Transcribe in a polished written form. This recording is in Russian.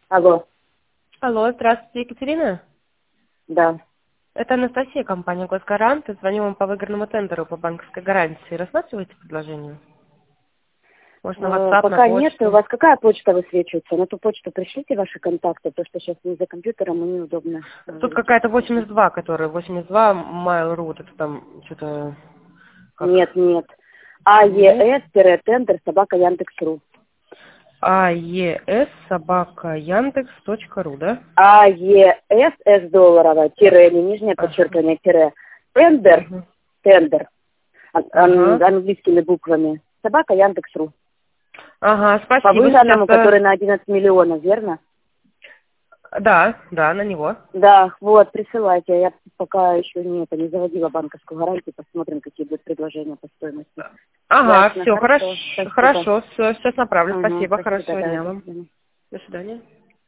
Алло, Алло, здравствуйте, Екатерина. да. Это Анастасия, компания «Госгарант». Звоню вам по выигранному тендеру по банковской гарантии. Рассматриваете предложение? Может, на WhatsApp, на Пока нет. У почту? вас какая почта высвечивается? На ту почту пришлите ваши контакты, потому что сейчас не за компьютером и неудобно Тут говорить. какая-то 82, которая 82 Mail.ru, вот это там что-то как... Нет, нет. Нет? АЕС-тендер собака Яндекс.ру. АЕС собака Яндекс.ру, да? АЕС, С долларовая, тире, не нижнее Ага. подчеркивание, тире. Тендер, Ага. тендер, Ага. английскими буквами. Собака Яндекс.ру. Ага, По спасибо. Сейчас... выданному, который на 11 миллионов, верно? Да, да, на него. Да, вот, присылайте. Я пока еще не заводила банковскую гарантию. Посмотрим, какие будут предложения по стоимости. Ага, Ясно, все, хорошо, хорошо. Спасибо. хорошо, все, сейчас направлю. Угу, Спасибо, спасибо, хорошего да, дня до вам. свидания. До свидания.